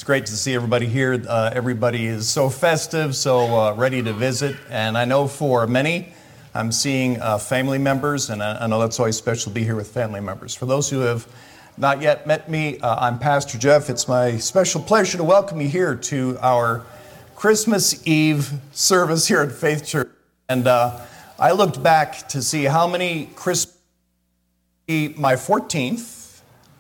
It's great to see everybody here. Everybody is so festive, so ready to visit. And I know for many, I'm seeing family members, and I know that's always special to be here with family members. For those who have not yet met me, I'm Pastor Jeff. It's my special pleasure to welcome you here to our Christmas Eve service here at Faith Church. And I looked back to see how many Christmas, my 14th,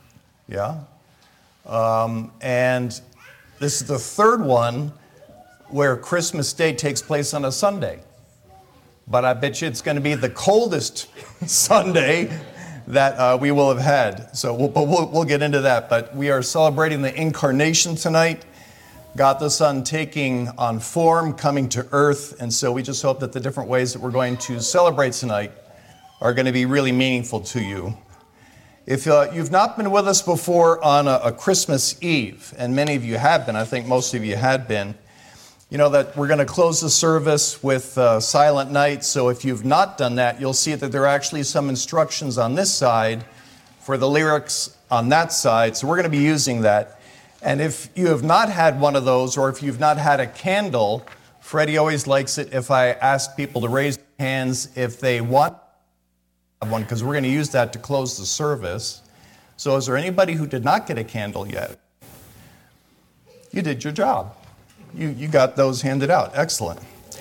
and this is the third one where Christmas Day takes place on a Sunday. But I bet you it's going to be the coldest Sunday that we will have had. So we'll get into that. But we are celebrating the Incarnation tonight. God the Son taking on form, coming to earth. And so we just hope that the different ways that we're going to celebrate tonight are going to be really meaningful to you. If you've not been with us before on a Christmas Eve, and many of you have been, I think most of you had been, you know that we're going to close the service with Silent Night. So if you've not done that, you'll see that there are actually some instructions on this side for the lyrics on that side. So we're going to be using that. And if you have not had one of those, or if you've not had a candle, Freddie always likes it if I ask people to raise their hands if they want one, because we're going to use that to close the service. So is there anybody who did not get a candle yet? You did your job. You got those handed out. Excellent.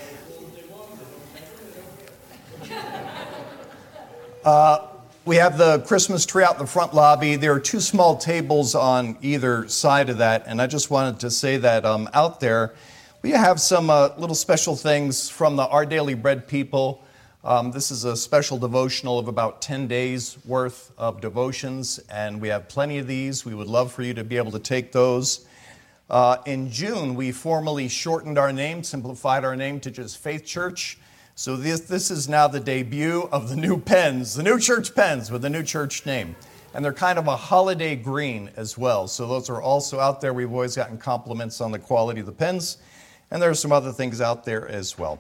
We have the Christmas tree out in the front lobby. There are two small tables on either side of that, and I just wanted to say that out there, we have some little special things from the Our Daily Bread people. This is a special devotional of about 10 days worth of devotions, and we have plenty of these. We would love for you to be able to take those. In June, we formally shortened our name, simplified our name to just Faith Church. So this is now the debut of the new pens, the new church pens with the new church name. And they're kind of a holiday green as well. So those are also out there. We've always gotten compliments on the quality of the pens. And there are some other things out there as well.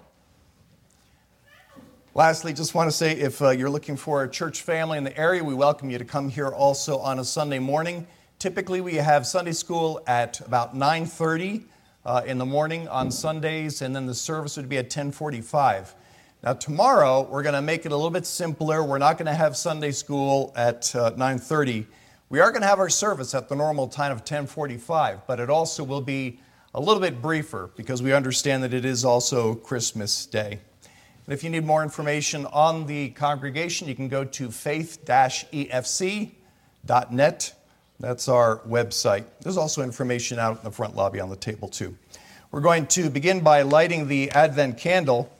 Lastly, just want to say if you're looking for a church family in the area, we welcome you to come here also on a Sunday morning. Typically, we have Sunday school at about 9:30 in the morning on Sundays, and then the service would be at 10:45. Now, tomorrow, we're going to make it a little bit simpler. We're not going to have Sunday school at 9:30. We are going to have our service at the normal time of 10:45, but it also will be a little bit briefer because we understand that it is also Christmas Day. And if you need more information on the congregation, you can go to faith-efc.net. That's our website. There's also information out in the front lobby on the table too. We're going to begin by lighting the Advent candle.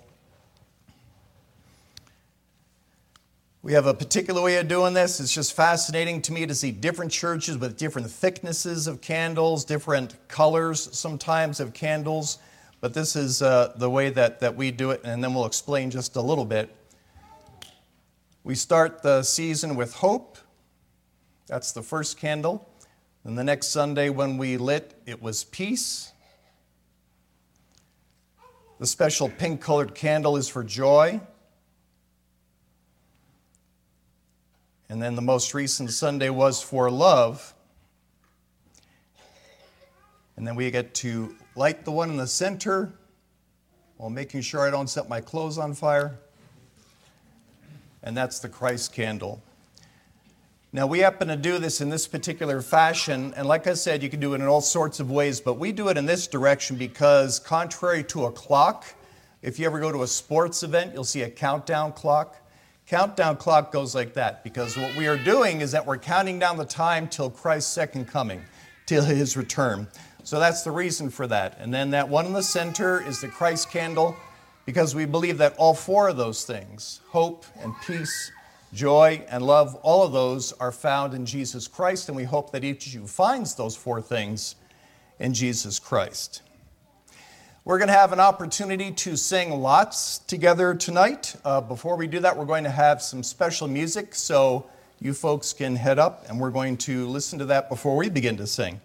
We have a particular way of doing this. It's just fascinating to me to see different churches with different thicknesses of candles, different colors sometimes of candles. But this is the way that we do it, and then we'll explain just a little bit. We start the season with hope. That's the first candle. And the next Sunday when we lit, it was peace. The special pink-colored candle is for joy. And then the most recent Sunday was for love. And then we get to light the one in the center while making sure I don't set my clothes on fire. And that's the Christ candle. Now, we happen to do this in this particular fashion, and like I said, you can do it in all sorts of ways, but we do it in this direction because contrary to a clock, if you ever go to a sports event, you'll see a countdown clock. Countdown clock goes like that because what we are doing is that we're counting down the time till Christ's second coming, till his return. So that's the reason for that. And then that one in the center is the Christ candle because we believe that all four of those things, hope and peace, joy and love, all of those are found in Jesus Christ, and we hope that each of you finds those four things in Jesus Christ. We're going to have an opportunity to sing lots together tonight. Before we do that, we're going to have some special music, so you folks can head up, and we're going to listen to that before we begin to sing.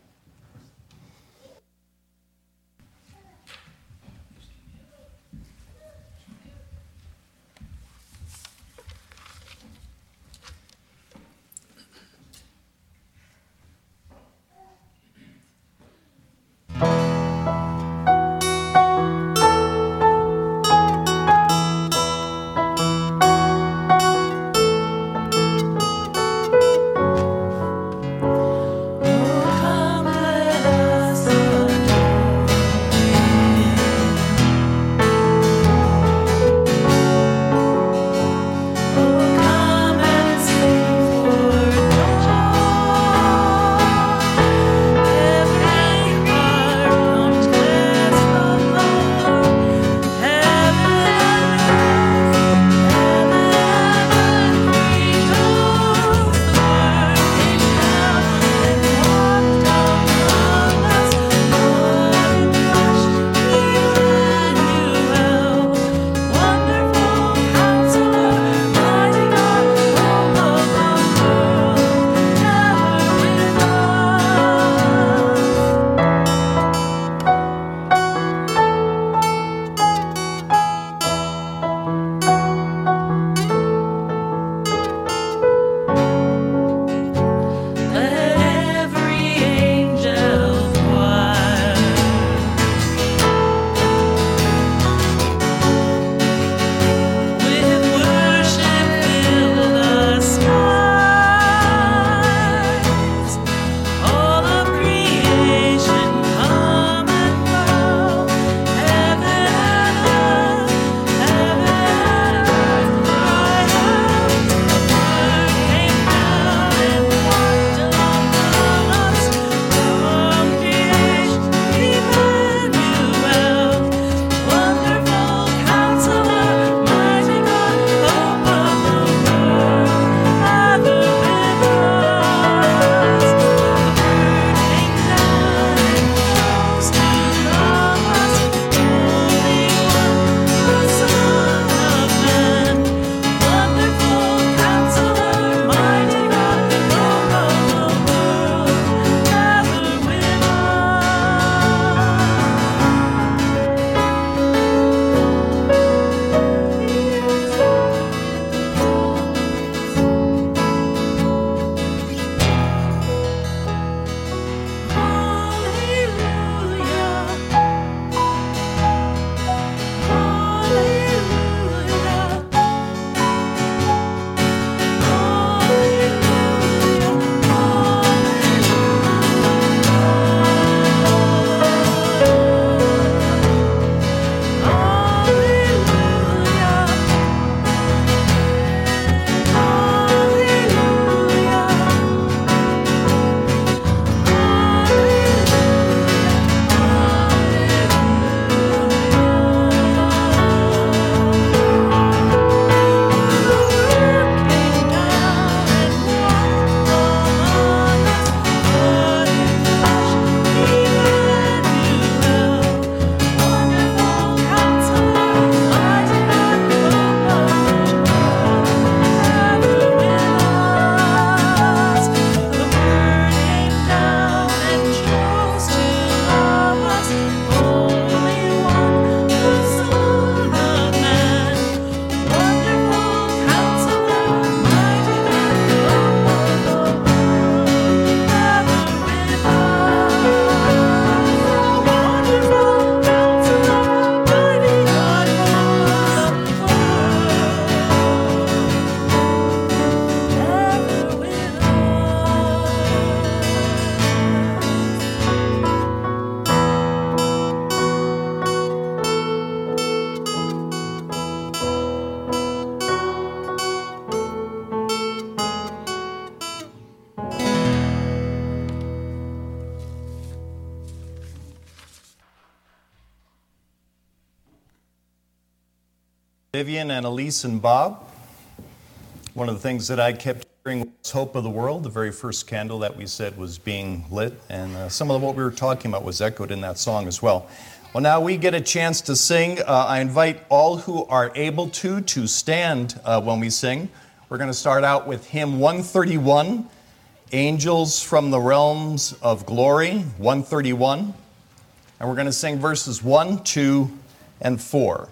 Vivian and Elise and Bob. One of the things that I kept hearing was Hope of the World, the very first candle that we said was being lit, and some of what we were talking about was echoed in that song as well. Well, now we get a chance to sing. I invite all who are able to stand when we sing. We're going to start out with hymn 131, Angels from the Realms of Glory, 131. And we're going to sing verses 1, 2, and 4.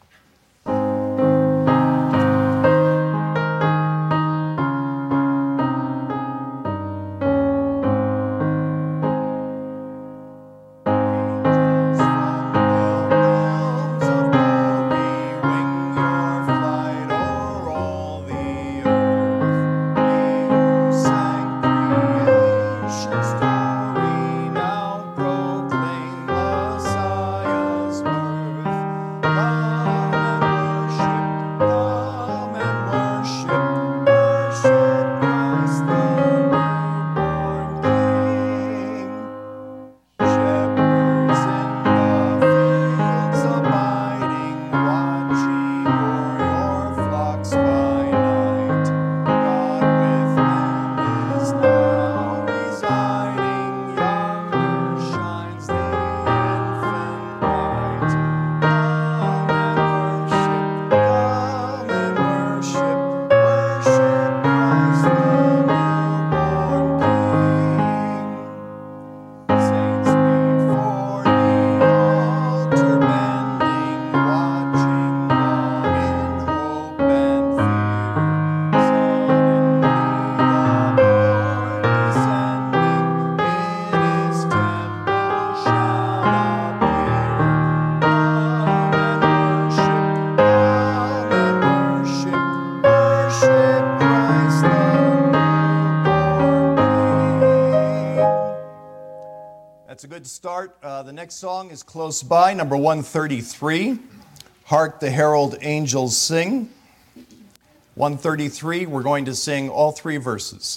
That's a good start. The next song is close by, number 133, Hark the Herald Angels Sing. 133, we're going to sing all three verses.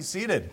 seated.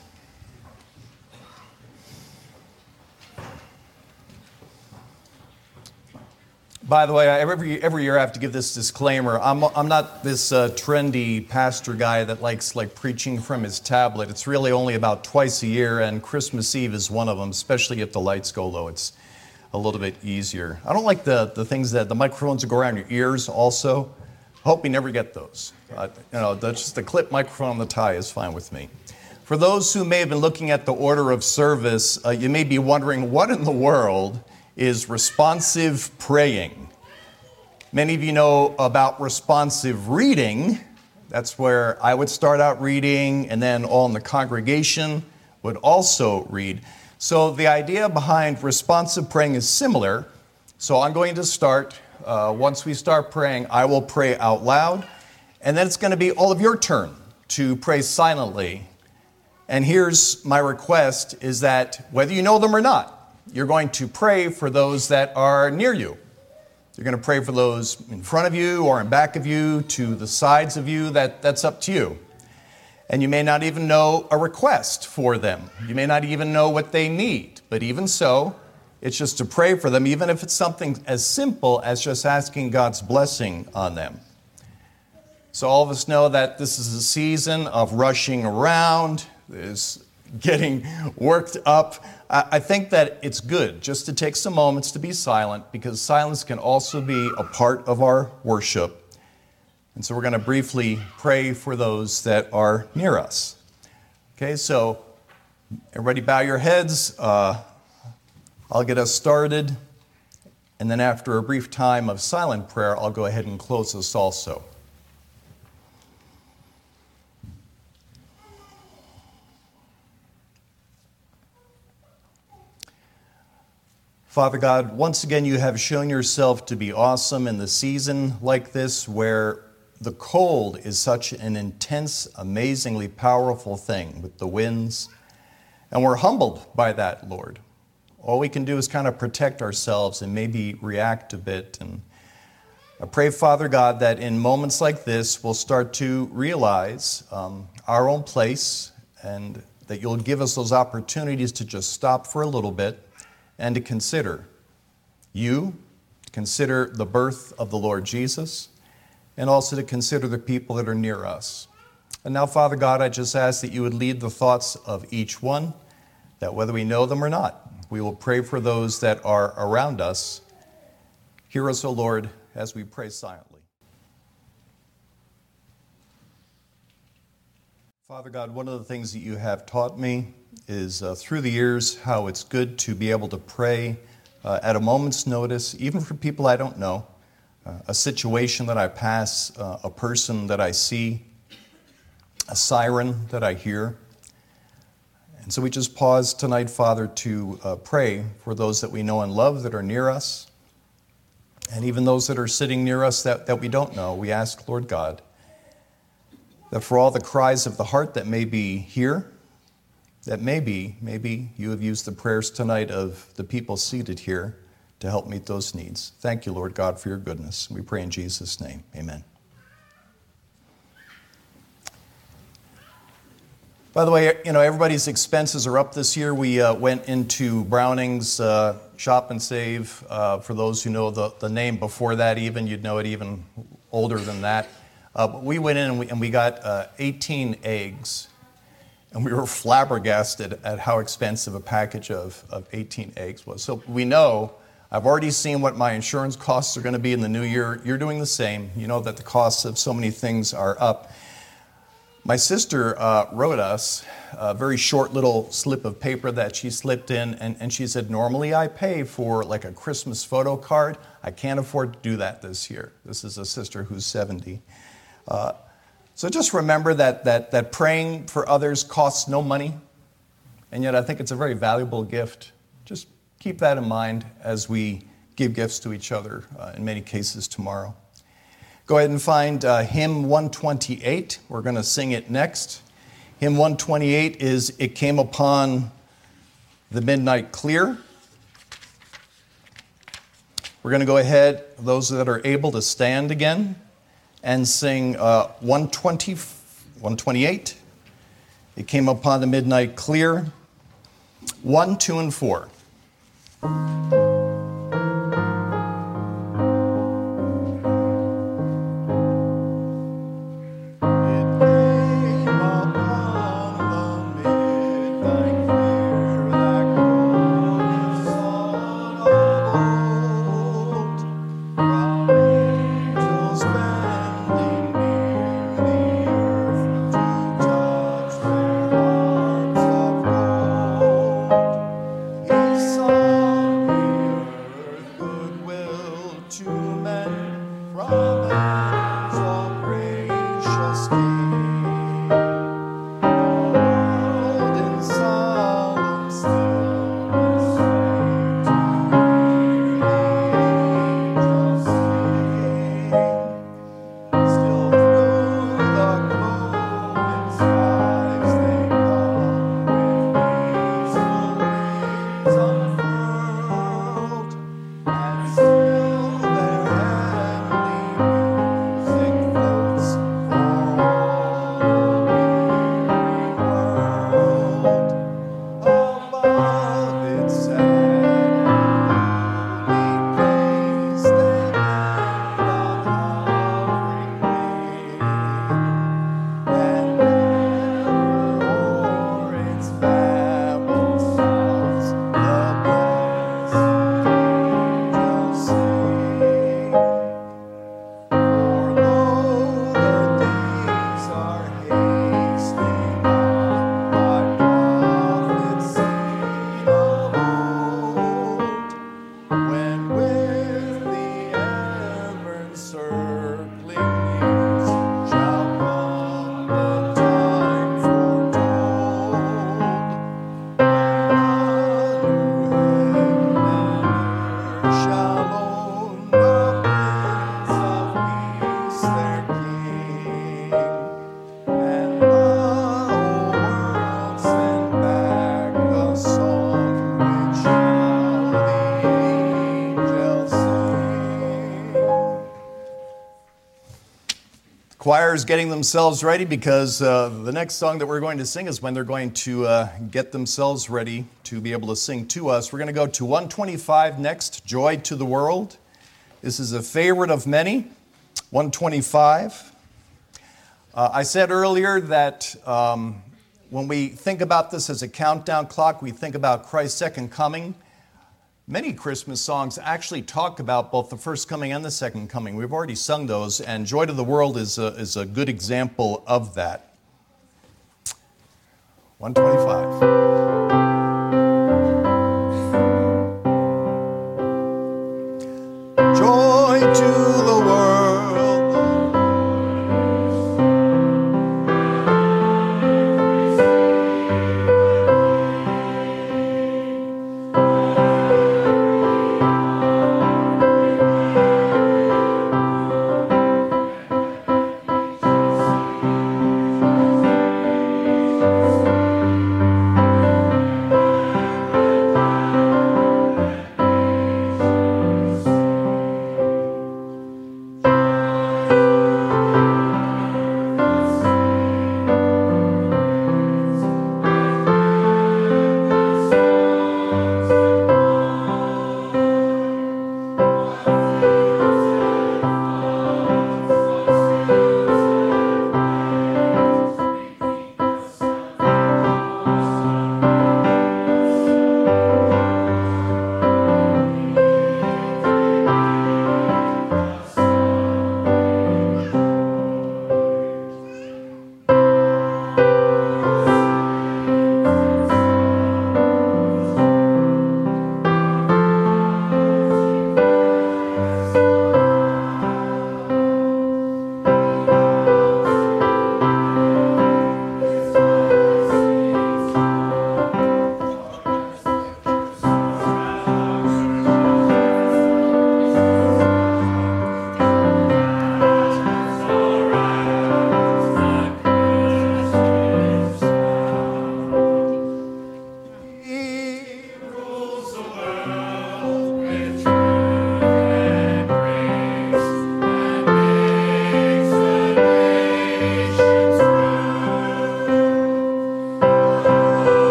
By the way, every year I have to give this disclaimer. I'm not this trendy pastor guy that likes preaching from his tablet. It's really only about twice a year, and Christmas Eve is one of them, especially if the lights go low. It's a little bit easier. I don't like the things that the microphones that go around your ears also. Hope we never get those. Just the clip microphone on the tie is fine with me. For those who may have been looking at the order of service, you may be wondering what in the world is responsive praying. Many of you know about responsive reading. That's where I would start out reading, and then all in the congregation would also read. So the idea behind responsive praying is similar. So I'm going to start. Once we start praying, I will pray out loud, and then it's going to be all of your turn to pray silently. And here's my request, is that whether you know them or not, you're going to pray for those that are near you. You're going to pray for those in front of you or in back of you, to the sides of you. That's up to you. And you may not even know a request for them. You may not even know what they need. But even so, it's just to pray for them, even if it's something as simple as just asking God's blessing on them. So all of us know that this is a season of rushing around, is getting worked up. I think that it's good just to take some moments to be silent, because silence can also be a part of our worship. And so we're going to briefly pray for those that are near us. Okay, so everybody bow your heads. I'll get us started. And then after a brief time of silent prayer, I'll go ahead and close us also. Father God, once again, you have shown yourself to be awesome in the season like this, where the cold is such an intense, amazingly powerful thing with the winds. And we're humbled by that, Lord. All we can do is kind of protect ourselves and maybe react a bit. And I pray, Father God, that in moments like this, we'll start to realize our own place, and that you'll give us those opportunities to just stop for a little bit and to consider you, to consider the birth of the Lord Jesus, and also to consider the people that are near us. And now, Father God, I just ask that you would lead the thoughts of each one, that whether we know them or not, we will pray for those that are around us. Hear us, O Lord, as we pray silently. Father God, one of the things that you have taught me is through the years how it's good to be able to pray at a moment's notice, even for people I don't know, a situation that I pass, a person that I see, a siren that I hear. And so we just pause tonight, Father, to pray for those that we know and love that are near us, and even those that are sitting near us that we don't know. We ask, Lord God, that for all the cries of the heart that may be here, that maybe you have used the prayers tonight of the people seated here to help meet those needs. Thank you, Lord God, for your goodness. We pray in Jesus' name. Amen. By the way, everybody's expenses are up this year. We went into Browning's Shop and Save. For those who know the name before that even, you'd know it even older than that. But we went in and we got 18 eggs. And we were flabbergasted at how expensive a package of 18 eggs was. So we know, I've already seen what my insurance costs are going to be in the new year. You're doing the same. You know that the costs of so many things are up. My sister wrote us a very short little slip of paper that she slipped in, and she said, normally I pay for like a Christmas photo card. I can't afford to do that this year. This is a sister who's 70. So just remember that praying for others costs no money, and yet I think it's a very valuable gift. Just keep that in mind as we give gifts to each other, in many cases tomorrow. Go ahead and find hymn 128. We're going to sing it next. Hymn 128 is It Came Upon the Midnight Clear. We're going to go ahead, those that are able to stand again, and sing 128, It came upon the midnight clear. 1, 2, and 4. Choir is getting themselves ready because the next song that we're going to sing is when they're going to get themselves ready to be able to sing to us. We're going to go to 125 next, Joy to the World. This is a favorite of many, 125. I said earlier that when we think about this as a countdown clock, we think about Christ's second coming. Many Christmas songs actually talk about both the first coming and the second coming. We've already sung those, and Joy to the World is a good example of that. 125.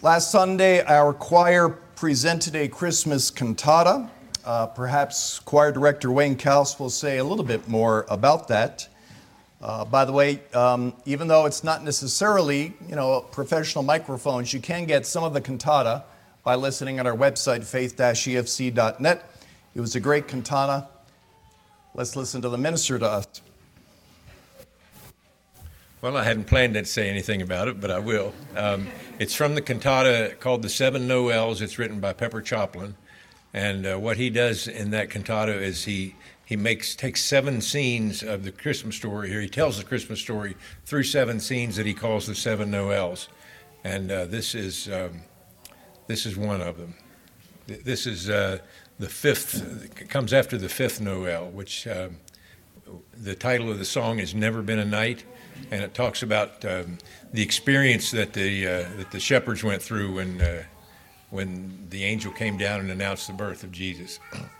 Last Sunday, our choir presented a Christmas cantata. Perhaps choir director Wayne Kaus will say a little bit more about that. By the way, even though it's not necessarily, professional microphones, you can get some of the cantata by listening on our website, faith-efc.net. It was a great cantata. Let's listen to the minister to us. Well, I hadn't planned to say anything about it, but I will. It's from the cantata called The Seven Noels. It's written by Pepper Choplin. And what he does in that cantata is he takes 7 scenes of the Christmas story here. He tells the Christmas story through 7 scenes that he calls the Seven Noels. And this is one of them. This is the 5th, it comes after the 5th Noel, which the title of the song is Never Been a Night. And it talks about the experience that the shepherds went through when the angel came down and announced the birth of Jesus.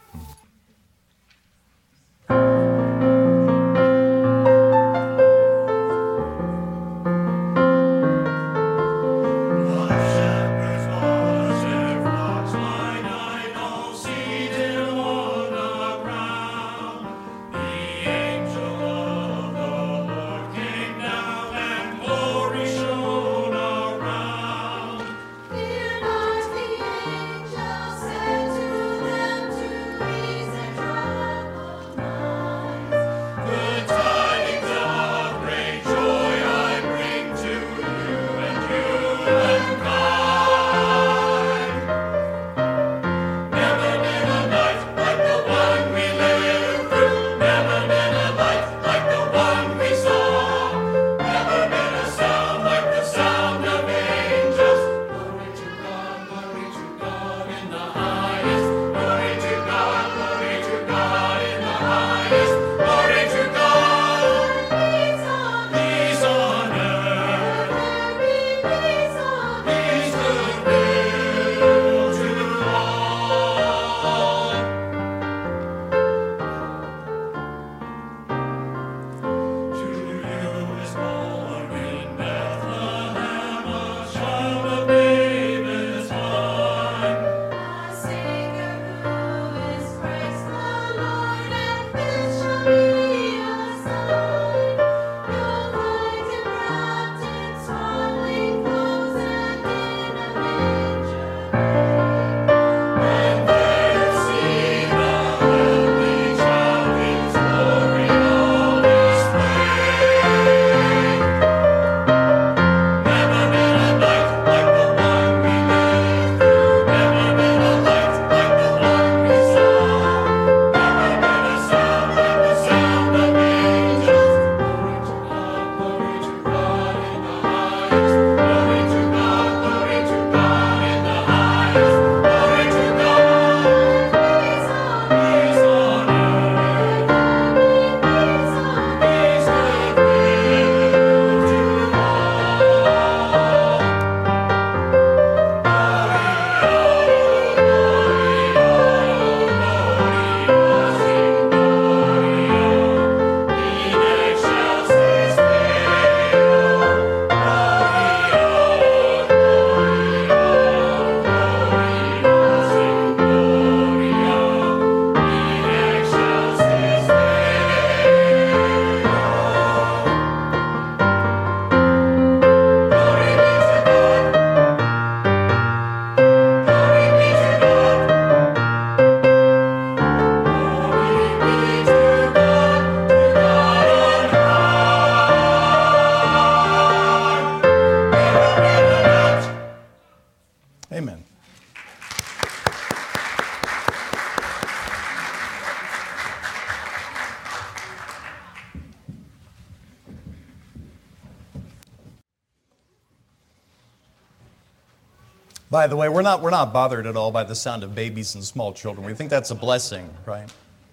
By the way, we're not bothered at all by the sound of babies and small children. We think that's a blessing, right?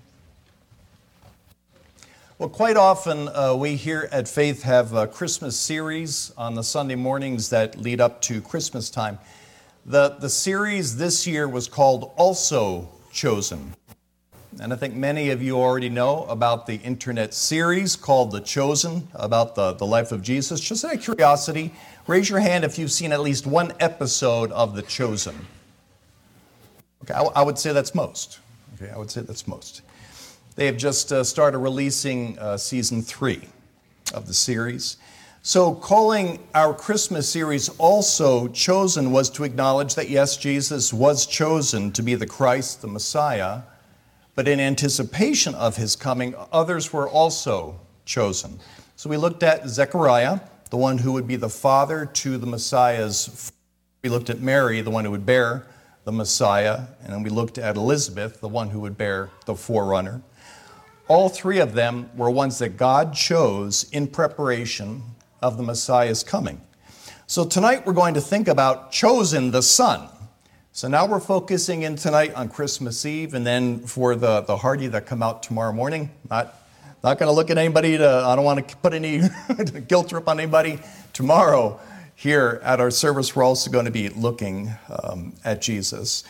Well, quite often we here at Faith have a Christmas series on the Sunday mornings that lead up to Christmas time. The series this year was called Also Chosen. And I think many of you already know about the internet series called The Chosen, about the life of Jesus. Just out of curiosity, raise your hand if you've seen at least one episode of The Chosen. Okay, I would say that's most. Okay, I would say that's most. They have just started releasing season 3 of the series. So calling our Christmas series also Chosen was to acknowledge that yes, Jesus was chosen to be the Christ, the Messiah, but in anticipation of his coming, others were also chosen. So we looked at Zechariah, the one who would be the father to the Messiah's. We looked at Mary, the one who would bear the Messiah, and then we looked at Elizabeth, the one who would bear the forerunner. All three of them were ones that God chose in preparation of the Messiah's coming. So tonight we're going to think about chosen the Son. So now we're focusing in tonight on Christmas Eve, and then for the hardy that come out tomorrow morning. Not going to look at anybody. I don't want to put any guilt trip on anybody. Tomorrow here at our service we're also going to be looking at Jesus.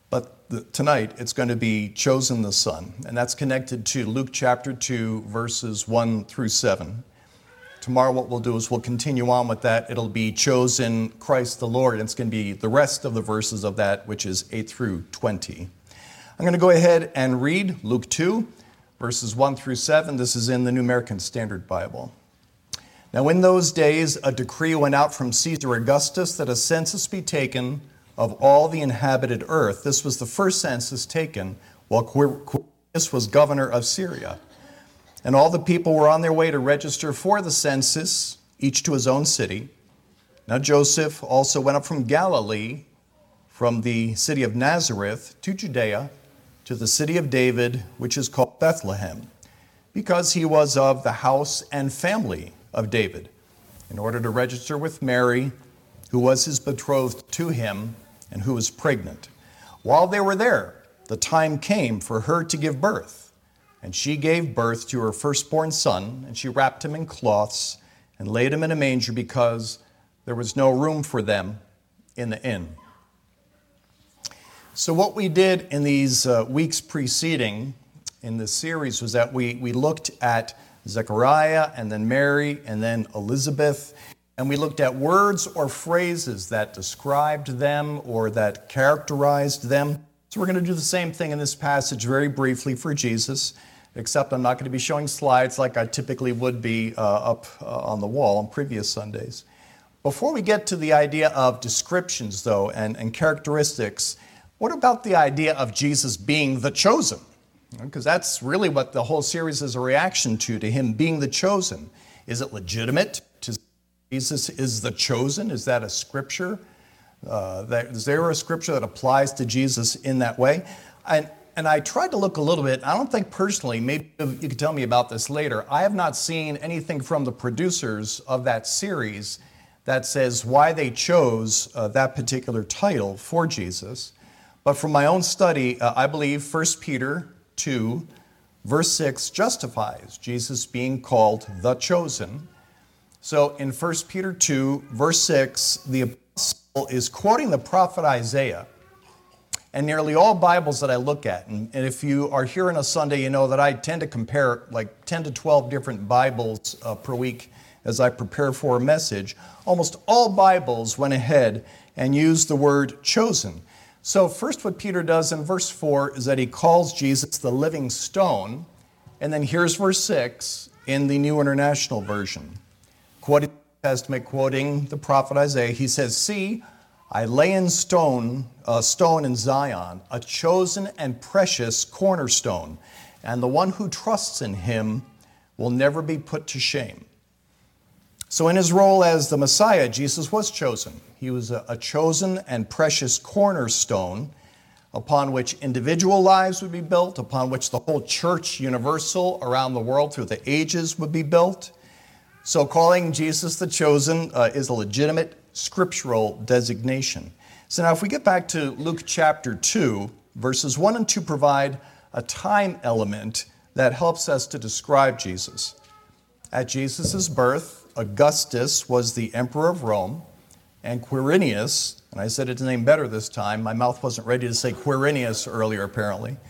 But tonight it's going to be chosen the Son, and that's connected to Luke chapter 2, verses 1 through 7. Tomorrow what we'll do is we'll continue on with that. It'll be chosen Christ the Lord, and it's going to be the rest of the verses of that, which is 8 through 20. I'm going to go ahead and read Luke 2, verses 1 through 7. This is in the New American Standard Bible. Now in those days a decree went out from Caesar Augustus that a census be taken of all the inhabited earth. This was the first census taken while Quirinius was governor of Syria. And all the people were on their way to register for the census, each to his own city. Now Joseph also went up from Galilee, from the city of Nazareth to Judea, to the city of David, which is called Bethlehem, because he was of the house and family of David, in order to register with Mary, who was his betrothed to him, and who was pregnant. While they were there, the time came for her to give birth. And she gave birth to her firstborn son, and she wrapped him in cloths and laid him in a manger because there was no room for them in the inn. So what we did in these weeks preceding in this series was that we looked at Zechariah and then Mary and then Elizabeth, and we looked at words or phrases that described them or that characterized them. So we're going to do the same thing in this passage very briefly for Jesus, except I'm not going to be showing slides like I typically would be up on the wall on previous Sundays. Before we get to the idea of descriptions, though, and characteristics, what about the idea of Jesus being the chosen? Because that's really what the whole series is a reaction to him being the chosen. Is it legitimate to say Jesus is the chosen? Is that a scripture? Is there a scripture that applies to Jesus in that way? And I tried to look a little bit. I don't think personally, maybe you could tell me about this later, I have not seen anything from the producers of that series that says why they chose that particular title for Jesus. But from my own study, I believe 1 Peter 2, verse 6 justifies Jesus being called the chosen. So in 1 Peter 2, verse 6, the apostle is quoting the prophet Isaiah. And nearly all Bibles that I look at, and if you are here on a Sunday, you know that I tend to compare like 10 to 12 different Bibles per week as I prepare for a message. Almost all Bibles went ahead and used the word chosen. So first what Peter does in verse 4 is that he calls Jesus the living stone. And then here's verse 6 in the New International Version. Quoting the Testament, quoting the prophet Isaiah, he says, "See, I lay in stone in Zion, a chosen and precious cornerstone, and the one who trusts in him will never be put to shame." So in his role as the Messiah, Jesus was chosen. He was a chosen and precious cornerstone upon which individual lives would be built, upon which the whole church universal around the world through the ages would be built. So calling Jesus the chosen is a legitimate scriptural designation. So now if we get back to Luke chapter 2, verses 1 and 2 provide a time element that helps us to describe Jesus. At Jesus' birth, Augustus was the emperor of Rome, and Quirinius, and I said his name better this time, my mouth wasn't ready to say Quirinius earlier apparently.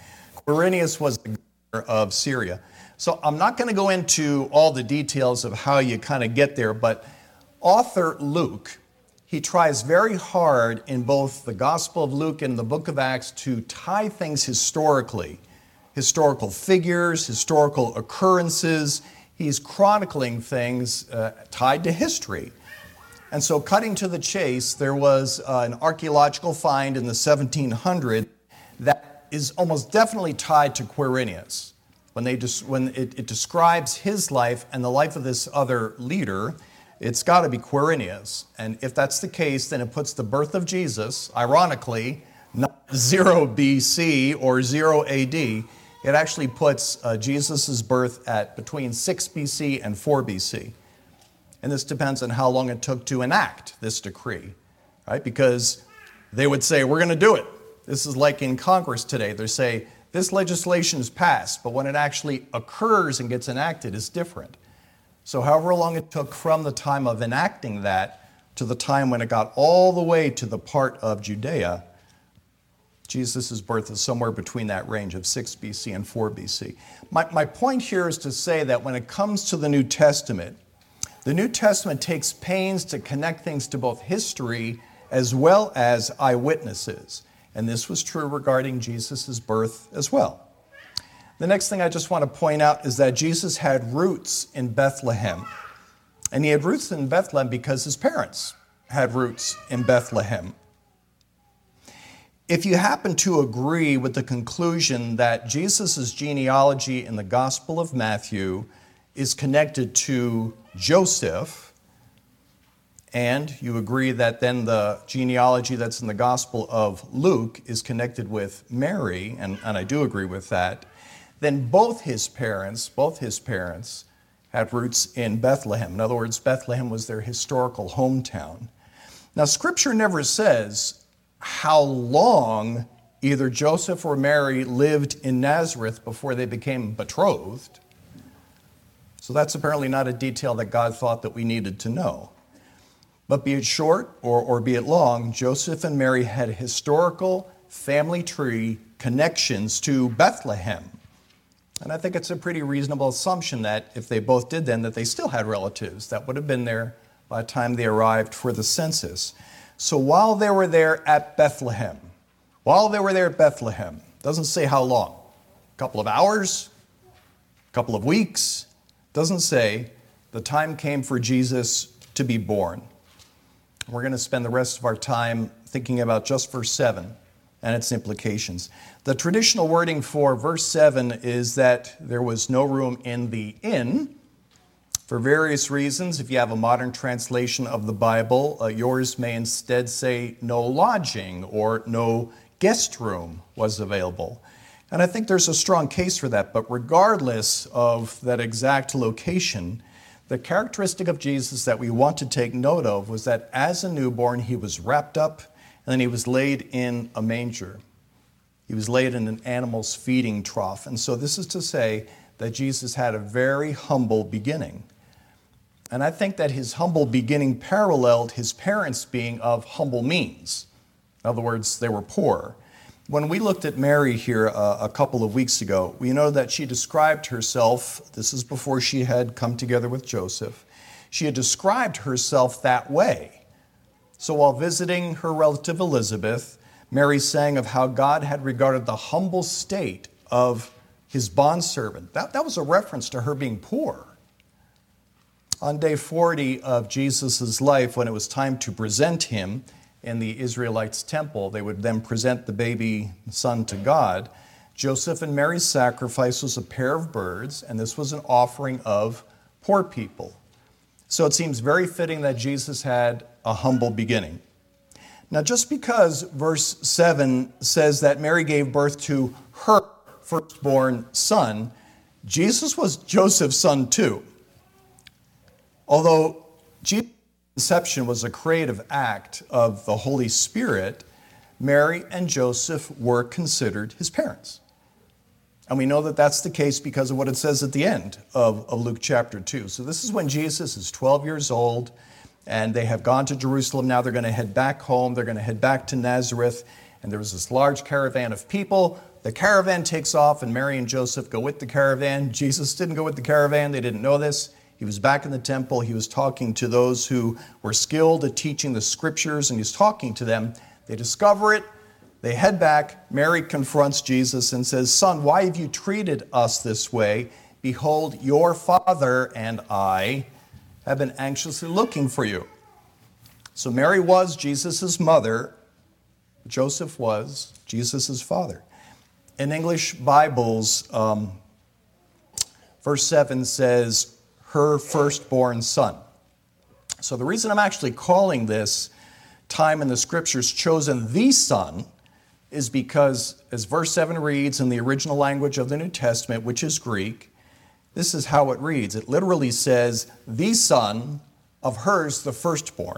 Quirinius was the governor of Syria. So I'm not going to go into all the details of how you kind of get there, but author Luke, he tries very hard in both the Gospel of Luke and the book of Acts to tie things historically, historical figures, historical occurrences. He's chronicling things tied to history. And so cutting to the chase, there was an archaeological find in the 1700s that is almost definitely tied to Quirinius. When it describes his life and the life of this other leader, it's got to be Quirinius. And if that's the case, then it puts the birth of Jesus, ironically, not 0 BC or 0 AD. It actually puts Jesus' birth at between 6 BC and 4 BC. And this depends on how long it took to enact this decree, right? Because they would say, we're going to do it. This is like in Congress today. They say, this legislation is passed, but when it actually occurs and gets enacted, it's different. So however long it took from the time of enacting that to the time when it got all the way to the part of Judea, Jesus' birth is somewhere between that range of 6 BC and 4 BC. My point here is to say that when it comes to the New Testament takes pains to connect things to both history as well as eyewitnesses. And this was true regarding Jesus' birth as well. The next thing I just want to point out is that Jesus had roots in Bethlehem. And he had roots in Bethlehem because his parents had roots in Bethlehem. If you happen to agree with the conclusion that Jesus' genealogy in the Gospel of Matthew is connected to Joseph, and you agree that then the genealogy that's in the Gospel of Luke is connected with Mary, and I do agree with that, then both his parents had roots in Bethlehem. In other words, Bethlehem was their historical hometown. Now, Scripture never says how long either Joseph or Mary lived in Nazareth before they became betrothed. So that's apparently not a detail that God thought that we needed to know. But be it short or be it long, Joseph and Mary had historical family tree connections to Bethlehem. And I think it's a pretty reasonable assumption that if they both did then, that they still had relatives that would have been there by the time they arrived for the census. So while they were there at Bethlehem, doesn't say how long, a couple of hours, a couple of weeks, doesn't say, the time came for Jesus to be born. We're going to spend the rest of our time thinking about just verse 7 and its implications. The traditional wording for verse 7 is that there was no room in the inn. For various reasons, if you have a modern translation of the Bible, yours may instead say no lodging or no guest room was available. And I think there's a strong case for that, but regardless of that exact location, the characteristic of Jesus that we want to take note of was that as a newborn, he was wrapped up and then he was laid in a manger. He was laid in an animal's feeding trough. And so this is to say that Jesus had a very humble beginning. And I think that his humble beginning paralleled his parents being of humble means. In other words, they were poor. When we looked at Mary here a couple of weeks ago, we know that she described herself, this is before she had come together with Joseph, she had described herself that way. So while visiting her relative Elizabeth, Mary sang of how God had regarded the humble state of his bondservant. That was a reference to her being poor. On day 40 of Jesus' life, when it was time to present him in the Israelites' temple, they would then present the baby son to God. Joseph and Mary's sacrifice was a pair of birds, and this was an offering of poor people. So it seems very fitting that Jesus had a humble beginning. Now, just because verse 7 says that Mary gave birth to her firstborn son, Jesus was Joseph's son too. Although Jesus' conception was a creative act of the Holy Spirit, Mary and Joseph were considered his parents. And we know that that's the case because of what it says at the end of Luke chapter 2. So this is when Jesus is 12 years old, and they have gone to Jerusalem. Now they're going to head back home. They're going to head back to Nazareth. And there was this large caravan of people The caravan takes off, and Mary and Joseph go with the caravan. Jesus didn't go with the caravan. They didn't know this. He was back in the temple. He was talking to those who were skilled at teaching the scriptures, and he's talking to them. They discover it. They head back. Mary confronts Jesus and says, "Son, why have you treated us this way? Behold, your father and I have been anxiously looking for you." So Mary was Jesus' mother. Joseph was Jesus' father. In English Bibles, verse 7 says, her firstborn son. So the reason I'm actually calling this time in the scriptures chosen the son is because, as verse 7 reads in the original language of the New Testament, which is Greek, this is how it reads. It literally says, the son of hers, the firstborn.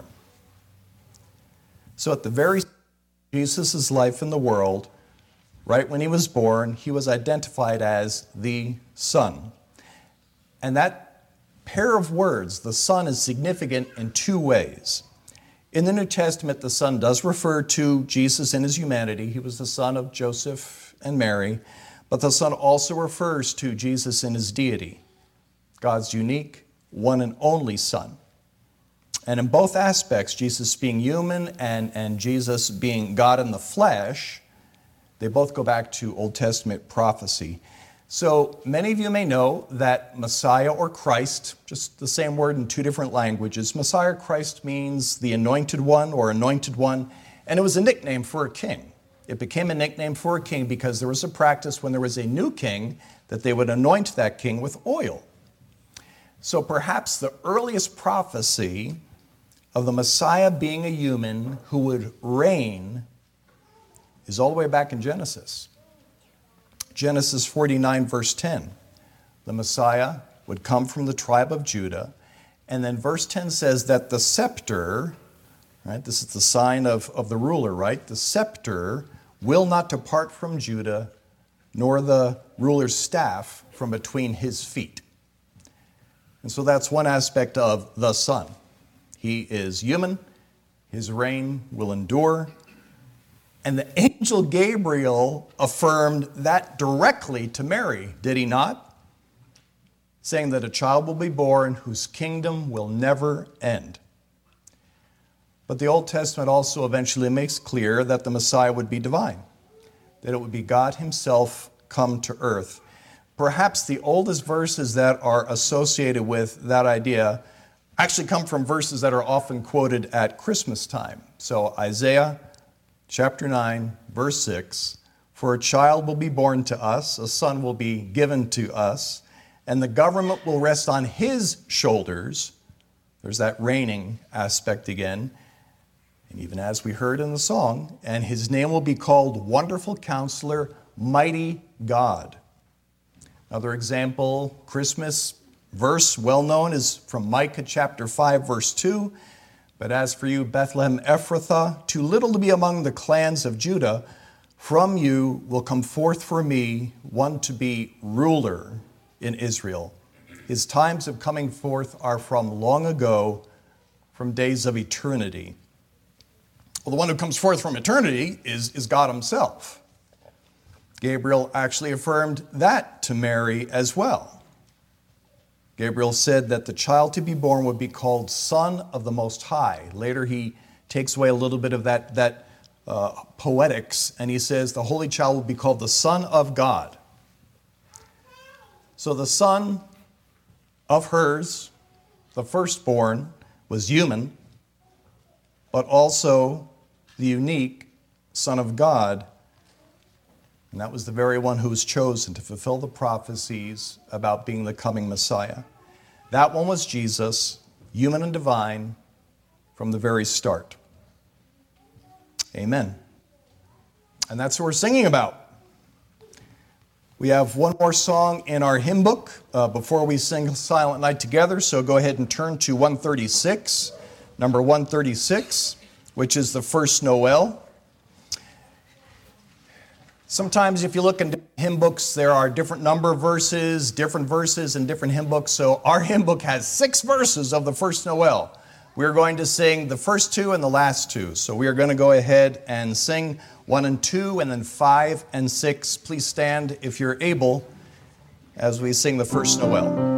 So at the very Jesus' life in the world, right when he was born, he was identified as the Son. And that pair of words, the Son, is significant in two ways. In the New Testament, the Son does refer to Jesus in his humanity. He was the son of Joseph and Mary. But the Son also refers to Jesus in his deity, God's unique, one and only Son. And in both aspects, Jesus being human and Jesus being God in the flesh, they both go back to Old Testament prophecy. So many of you may know that Messiah or Christ, just the same word in two different languages, Messiah or Christ means the anointed one or anointed one, and it was a nickname for a king. It became a nickname for a king because there was a practice when there was a new king that they would anoint that king with oil. So perhaps the earliest prophecy of the Messiah being a human who would reign is all the way back in Genesis. Genesis 49, verse 10. The Messiah would come from the tribe of Judah. And then verse 10 says that the scepter, right, this is the sign of the ruler, right? The scepter will not depart from Judah, nor the ruler's staff from between his feet. And so that's one aspect of the Son. He is human. His reign will endure. And the angel Gabriel affirmed that directly to Mary, did he not? Saying that a child will be born whose kingdom will never end. But the Old Testament also eventually makes clear that the Messiah would be divine, that it would be God himself come to earth. Perhaps the oldest verses that are associated with that idea actually come from verses that are often quoted at Christmas time. So Isaiah chapter 9, verse 6, "For a child will be born to us, a son will be given to us, and the government will rest on his shoulders." There's that reigning aspect again. And even as we heard in the song, "And his name will be called Wonderful Counselor, Mighty God." Another example, Christmas verse well known is from Micah chapter 5, verse 2. "But as for you, Bethlehem Ephrathah, too little to be among the clans of Judah, from you will come forth for me one to be ruler in Israel. His times of coming forth are from long ago, from days of eternity." Well, the one who comes forth from eternity is God himself. Gabriel actually affirmed that to Mary as well. Gabriel said that the child to be born would be called Son of the Most High. Later he takes away a little bit of that poetics, and he says the Holy Child will be called the Son of God. So the son of hers, the firstborn, was human, but also the unique Son of God. And that was the very one who was chosen to fulfill the prophecies about being the coming Messiah. That one was Jesus, human and divine, from the very start. Amen. And that's what we're singing about. We have one more song in our hymn book before we sing Silent Night together, so go ahead and turn to 136, number 136, which is the first Noel. Sometimes if you look in hymn books, there are different number of verses, different verses in different hymn books. So our hymn book has 6 verses of the first Noel. We're going to sing the first two and the last two. So we are going to go ahead and sing 1 and 2, and then 5 and 6. Please stand if you're able as we sing the first Noel.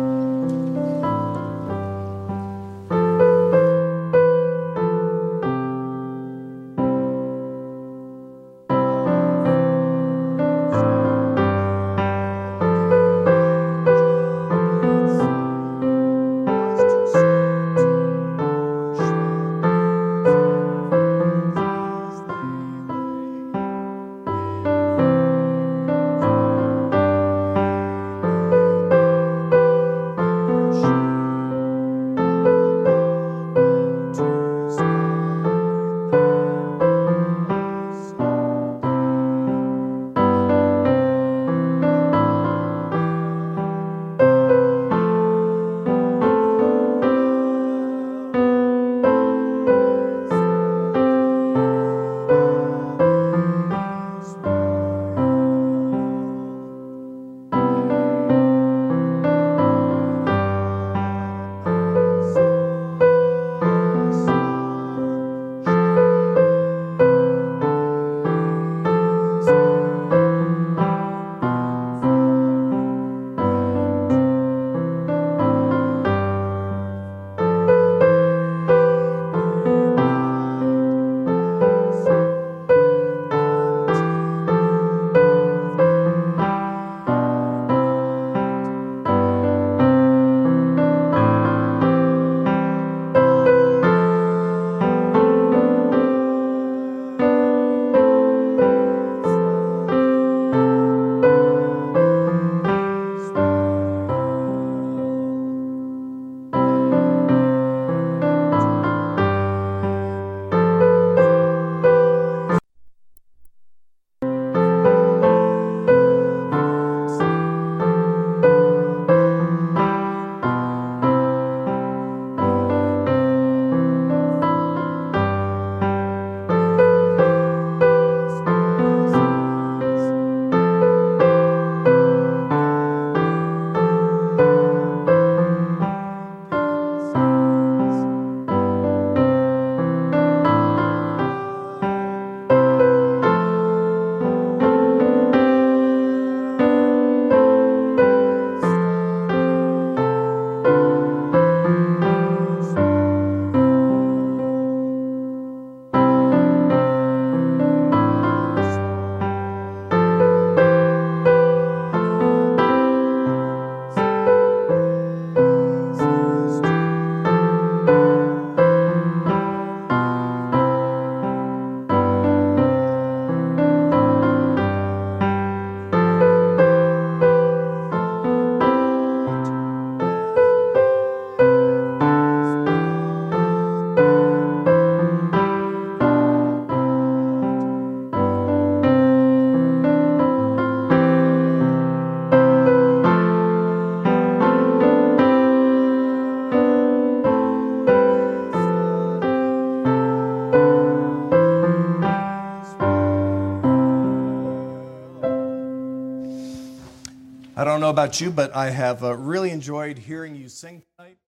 I don't know about you, but I have really enjoyed hearing you sing tonight.